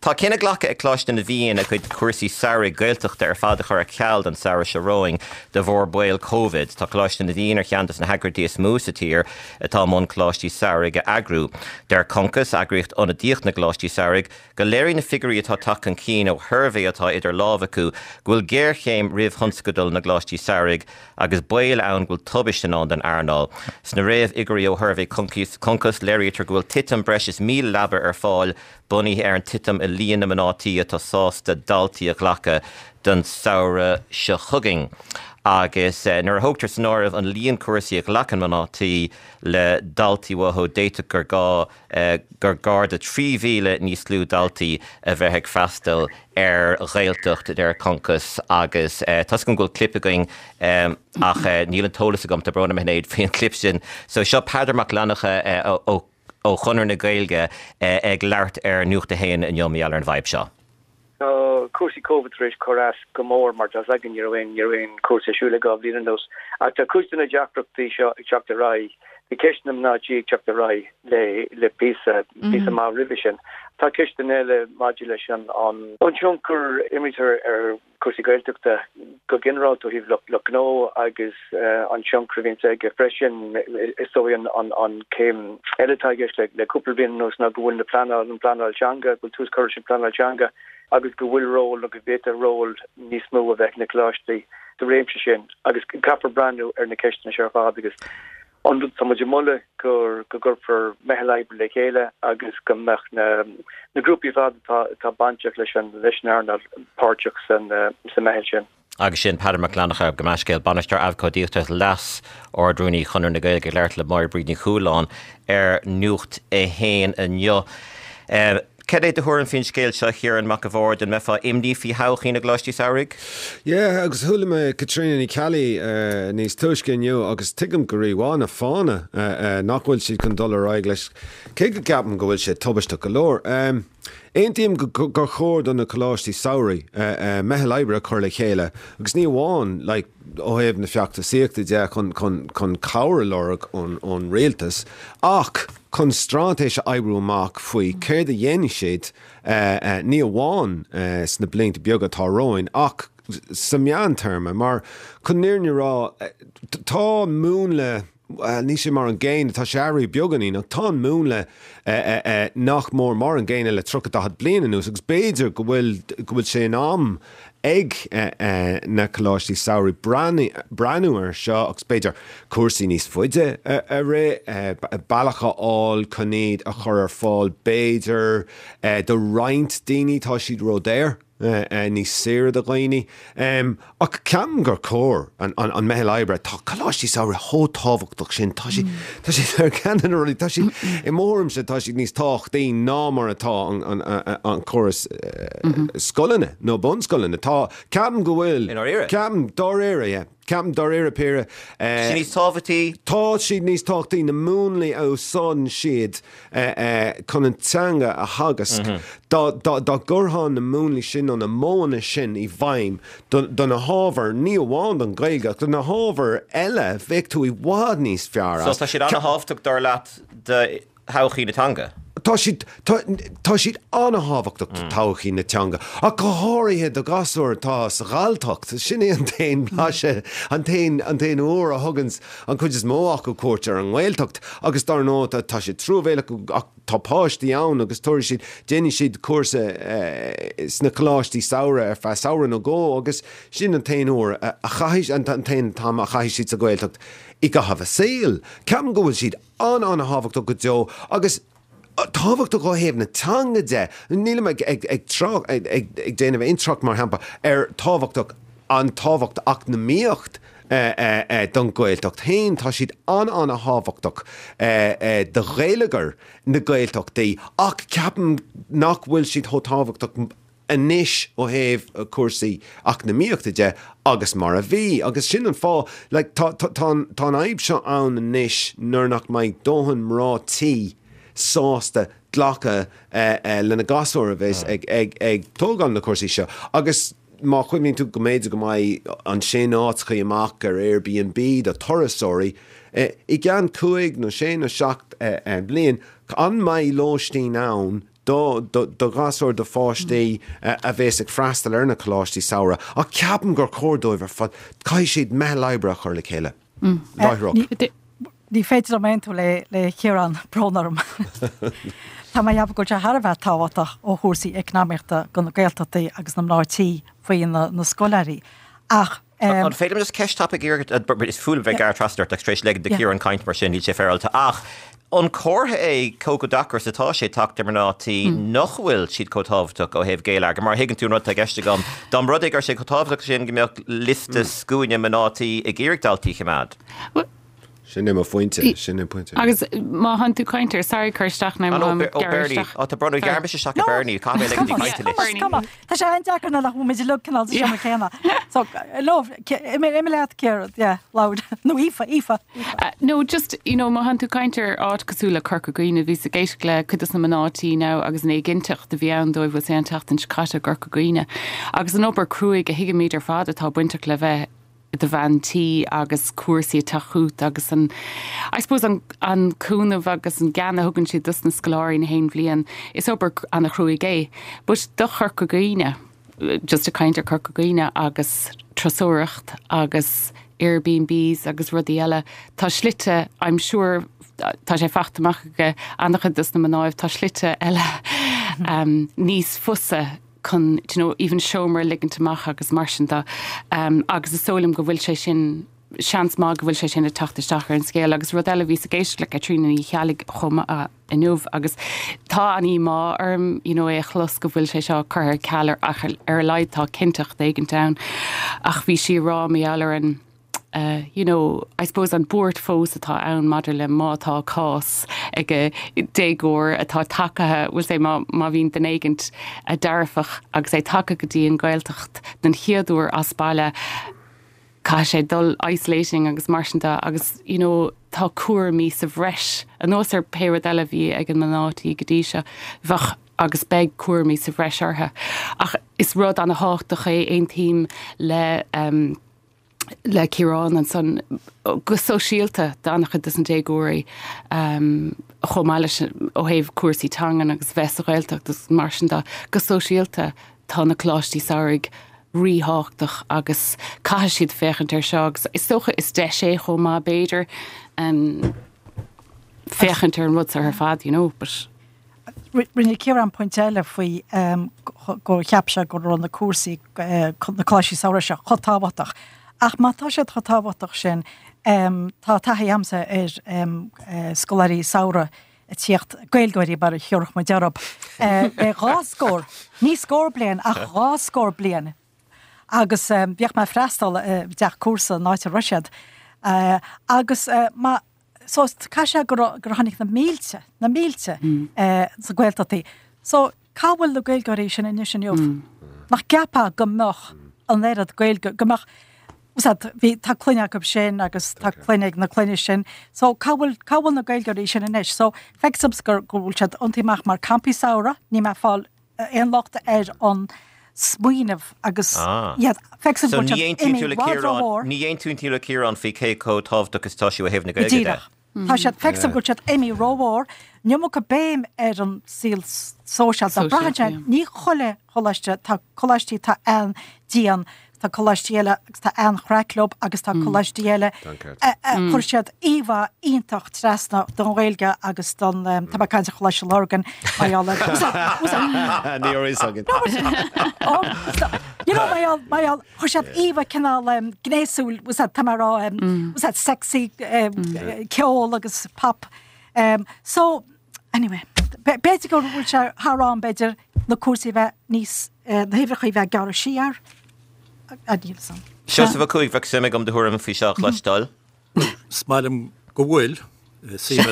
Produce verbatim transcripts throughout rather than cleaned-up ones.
Tá cinna ghlacha ag cláiste na bhíon a chuid cuasaí saoire gailteachta ar fád a chur a ceall an saoire se roing de bhór buil COVID. Tá cláiste na bhíon ar cheantas na hagradíos músa tír atá món cláistí saoire go agrú. Der concas agriocht an a díocht na glátí saoire go léirí na figurí atá tac an cín ó thuirvé atá idir lábha acu ghfuil géirchéim riamh thunscadul na glátí saoire agus buil ann ghfuil tubaiste an den airnáil. Sna réamh igurí ó thuirvé concas léirítar ghfuil titam breis is mí leabar ar fáil bunaí ar an titam i líon na manátí atá sásta daltaí a ghlacha den saoire se chugging. Agus uh, nuair a thugtar san áireamh an líon cuasaí a ghlachan manátí le daltaí watho déite gur gá uh, gur garda trí mhíle níos slú daltaí a bheith ag freastal ar réalteacht ar concas agus uh, tas gon ghfuil clip going um, ach uh, níl an tólas agam tá brona mhéad faoin clip sin. So seo Peadar McLanacha uh, ó ó chunar na Gaeilge uh, ag leart ar nuacht a héin in Yom Yallar an Vibe seo. Uh, Cursi COVID rish Coras Gomor Martas Agin Yeroin Yeroin Cursi Shula Gov Lindos at a Kustina Jackrup Tisha Chapter Rai the Kishnam Naji Chapter Rai le le Pisa Pisa Ma Revision Ta Kishtanele modulation on Unchunker Imiter er Cursi Gaeltuk the Goginral to his look look no Agus uh, on Chunk Province Freshen so on on on came Elitigish like the couple bin nos na go in the plan on plan Changa but two Cursi plan Changa agus go bhfuil roll agus beta roll níos mó a bheith na cláistí de réimse sin agus capar brandú ar na ceistena seo fád agus an samaidir mulle gur go gur for mehelaibr le chéile agus go meach na na grúpi fád tá banteach leis an leisnar na páirteach san sa mehel sin. Agus sin Peadar McLanacha go meiscéil banistar abhcodíochtas las ordrúní chunar na Gaeilge leart le mar bríd ní chúláin ar nuacht é héin a neo. Ced é de thuir an fin scéil seo chéar an Macavord an mefa imdí fi hauchaí na glátí saoirigh? Yeah, agus thula me Katrina ní Kelly uh, níos tuiscin nniu agus tuigim go rihána fána uh, uh, nachhfuil siad chun dul aráig leis cé go ceapan go bhfuil sé tubaiste go leor. Um, Ein tíim go gur chóir don na choláistí saoirí uh, uh, mehelaibbre chur le chéile agus ní bháin like, ó héamh na feachta síochta de chun chun chun cabhar lorg ón ón réaltas ach chun strátéis ebrú amach faoi céir de dhéanaí siad uh, uh, ní bháin uh, sna blianta beaga tá roin ach sa meán terma mar chun níorne rá tá mún le Uh, ní sé mar an géin tá sé airí beganí nach tá mún le uh, uh, uh, nach mór mar an géine le trocha a had bliana nús agus béidir go bhfuil go bhfuil sé an am ag uh, uh, na choláistí saoirí breanúir seo agus béidir cuasaí níos fuide uh, a ré uh, bailachá áil coníd a chur ar fáil béidir uh, do roinnt daoine tá siad rodéir Uh, uh, ní séir a ghaoine um, ach ceam gur cór an, an, an mehelaibbre tá choláistí saoire thótábhachtach sin tá si tá si ar ceanan ruí tá si i mórm se tá si níosách daoine ná mar atá an, an, an, an choras uh, mm-hmm. scolanne nó bonscolanne tá ceam go bhfuil ceam dá éire yeah. Ceam dar éire péire sin níos tábhatí tá siad níos táchtaí na múnlaí ó son siad uh, uh, chun an teanga a hagas dá gurtháin na múnlaí sin an na móna sin i bhaim don na hábhar ní bháin an Gaeilge don na hábhar eile bheith tú i bhád níos fearra. So tá siad anna hábhachtach dar leat de hauchaí na tanga? Tá siad tá siad anna hábhachtach tauchaí na teanga a go háirithe do gasúir tá sa ghalltacht sinné an tain blaise an tain an tain uair a thugans an chuid is mó acu cuairtear an nghilteacht agus dar nó tá siad trúbhéile ach tá páistí ann agus tuair siad déanaí siad cuasa sna choláistí saoire ar feadh saoire nó gó agus sin an tain uair a chaithis an tain tam a chaithis siad sa nghilteacht i go hafa saoil ceam go bhfuil siad an anna hábhachtach go deo agus tábhachtach go héamh na tanga de nílam ag ag trach ag ag déanamh intrach mar hampa ar tábhachtach an tábhacht ach na míocht don Gaeltacht hain tá siad an anna hábhachtach de réalagar na Gaeltachtaí ach ceapan nach bhfuil siad thó tábhachtach anis ó héamh cuasaí ach na míochta de agus mar a bhí agus sin an fá like, tá an aib seo ann anis nuair nach mbeidh dóthain mrátí sásta ghlacha uh, uh, lena gasúir a bheits ag, ag, ag tógáil na cuasaí seo agus má chuimlíonn tú go méid go mbeidh an sin áitcha amach ar Airbnb de torasóirí uh, i gceann cuaig nó sé nó seacht uh, uh, bliain an mbeidh lóistín ann do gasúir do fáistí a bhés ag freistal ar na choláistí saora. A ceapan gur códóibhar fad cai siad me leibre chuir le chéile. Láithreach. Ní féidir ammentú le le chéan prónarm. Tá mai ab go te Harbheith táhaach ó thusaí economíachta go na Gaeltachtaí agus na mnátí faoin na scoláirí. Ach An féidir just ceist tappa gur is fúil bheith gar trastar ag strééis le de cíar an caiint mar sin ní sé fearalta ach. An cótha é cóca dachar satá sé tachtar marnátí nach bhfuil siad cotábhaach ó héobh géile, go mar higann tú rud a gceiste gom. Dám rud ag ar sé cotábhaach sin go mbeoh lista scúine marnátí ag iaricdaltaí cheimad. Sin é fointe sin é pointe. Agus má han tú caiintear saí chuisteach na Bernie á tá brú garbe se seach Bernie cá le caiinte. Tá sé an deachna nach mé lu canál sé chéna. So lo imime le ceir lád nó ifa ifa. No, just you know má han tú caiintear áit cosúla chuca gooine ví a géis le chudas na manátí ná agus né ginteach de bhían dóibh sé an techt an scata gurca gooine. Agus an opair cruúig a hiige míidir fád atá buinteach le bheith de vantí agus cuasaí taút agus an I suppose an an cúnamh agus an gceanna thugann siad dus na scoláirí na haon bblion is opair anna chrúig é, but do churca gooine just a caiintear churca gooine agus trasúireacht agus Airbnbs agus rudí eile tá slite I'm sure tá sé fachtamach go annach dus na manáibh tá slite eile um, níos fusa can you know even showmer ligin tamach agus marsinta um agus solim go bhfuil sé sin chans má go bhfuil sé sin a tachtasteach ar an scéal agus rud eile ví a géist le trína í chealig chuma a inmh agus tá aní má arm you know é chlos go bhfuil sé seo chuir cealar ar leid tá cinteach d'éigen town ach bhí si rá méallar an Uh, you know, I suppose an board fós atá ann madidir le mátá cás ag dégóir atá takathe bhfuil sé má bhín den éigent a dearfach agus é take go dtíon Gaeltacht den chiaadúir as baile cá sé dul isolating agus marsinta agus you know, tá cuar mí sa bhreis anós ar péir eile bhí ag an manátí go dtí se bhach agus beg cuar mí sa bhreis ortha ach is rud an na háach é ein tíim le um, le Ciarán an son go sosiálta dánach dus an dégóirí um, chomáile ó héobh cuasaí tangan agus bheitsaghilteach dus marsinta go sosiálta tá na cláistí saoirg ríthachtaach agus caitheadh siad féchann ar seo agus is socha is de sé chomá béidir um, féchann ar an rud ar fad, you know, but Rinne céir an pointeile faoi um, go cheapse go ran na cuasaí uh, na cláistí saoire se chotábhaach. Ach má tá sé chotábhaach sin um, tá taithí amsa ar um, uh, scoláirí saora a tíocht gailgóirí bar thiorch má dearab. Uh, ráscór, ní scór blian ach ráscór blian. Agus um, bheoh mai freistal uh, deach cuasa náite Ruisiad. Uh, agus uh, má so caiise gur gur tháinig na mílte na mílte mm. uh, sa Gaeltachtaí. So cá bhfuil le gailgóirí sin in sin jobh. Mm. Nach ceapa gomach an éad gailgó gomach Bhí tá cluine go sin agus tá cluineigh na cluine sin, so cábhfuil cábhfuil na gailgóirí sin inis. So feicsams gur bhfuil siad antaíach mar campi saora, ní me fáil éonlachta ar an smuoineh agus feicsams So ní aon tú le Ciarán, ní aon tú le Ciarán fhí cé có tábhacht agus táisiú a héobh na gailge. Tá siad feicsamh gur siad éimi rómhór, neomh go béim ar an síl sóisial a braide ní choile choláiste tá choláistí tá an dían tá choláistíile agus tá an chreiclub agus tá choláistíile chuir siad íomh ionintach trasna don Gaeilge agus don tá caiinte choláiste lágan maiála. Ní orthaí sagin. You know, maiall maiall chuir siad íomh cinál gnéasúil was tá marrá was sexy ceol agus pop. Um, so anyway, beidir go bhfuil se thrán beidir na cuasaí bheith níos na híomhreachaí bheith gar siar. Adíalsan. Seo sa bh chuig bheith simime gom de thuaim fao seach leistáil. Smailm go bhfuil síime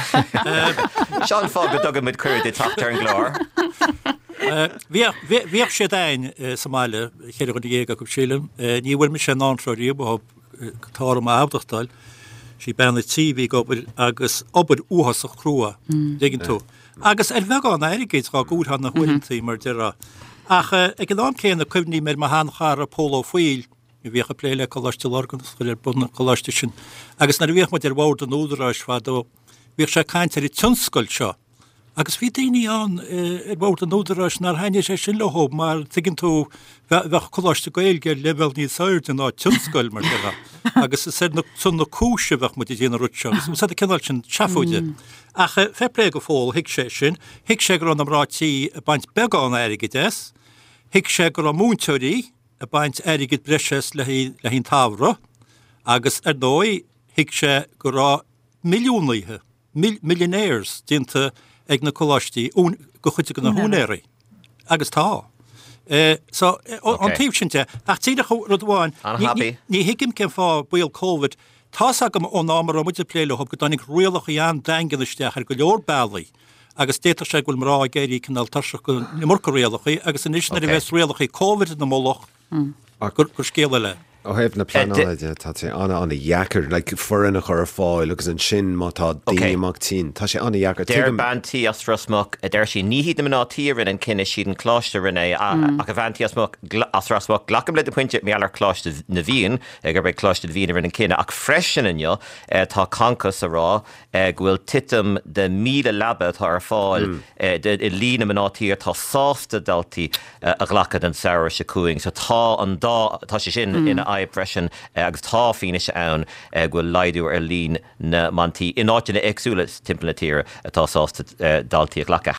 dá. Seán fág go dogad mid cuir de taptar an glár. Bhíoh sé dain sa máile chéir go dhéag go sílim, ní bhfuil me sé nántráí bh tám ábdachtáil, sí benna tíhí gobal agus obair uthasach crua déginn tú. Agus ar bheagán airigéid gá gúthan na thuintí mar deire. Ach ag an céanna cumhní mar mahan char a póló faoil, i bhíocha pléile choláiste largan chuir buna choláiste sin. Agus na bhíoh mar ar bhir an údarráis fad ó bhíoh sé caiintear í tionscoil seo agus bhí daoine an ar bhórt an údarráis nar haine sé sin lethób, mar tuigeann tú bheith choláiste gailge level ní saoirte ná tiúnscoil mar deile. agus is sé sun na cúise bheith mu dhéana rute, agus sa cinál sin seafúide. Ach feplé go fáil hiic sé sin, hiic sé gur an amrátí a baint beagán airige des, hiic sé gur an múnteirí a baint airige breses le hín tábhra, agus ar dói hiic sé gur rá milliúnaithe, millionéirs dínta ag na choláistí go chuite go na húnéirí. Agus tá. Uh, so, uh, an tíb sinte, ach tíide chu rudháin, ní hiigim cin fá buil COVID, tá agam ó námar a muide pléile hop go dánig rialach í an daingilisteach ar go leor bailí, agus détar sé goil mrá géirí canal tarseach go nimorca rialachaí, agus in isna bheits rialachaí COVID na mólach gur scéile le. ó hebh na planáide tá sé anna anna dheacair le foranna chu ar fáil agus an sin mátá daoineach tí tá sé anna dheacair Déir bantí as rasmach a d sí níhí de mná tírin an cinenne siad an chláiste rinné a go bhaintí as rasmach glacham le de puinte méallar chláiste na bhíon ag gur beid chláiste bhíon rin an cinenne ach freisin inneo tá cancas a rá ghfuil titim de míle labbe tá ar fáil i lína mnátíir tá sásta daltaí a ghlachad an saoir se cuaing so tá an dá tá sé sin ina aib freisin agus tá fine se ann ghfuil leidú ar lín na mantí in áitina agsúla timpplatíir atá sásta daltaí a ghlacha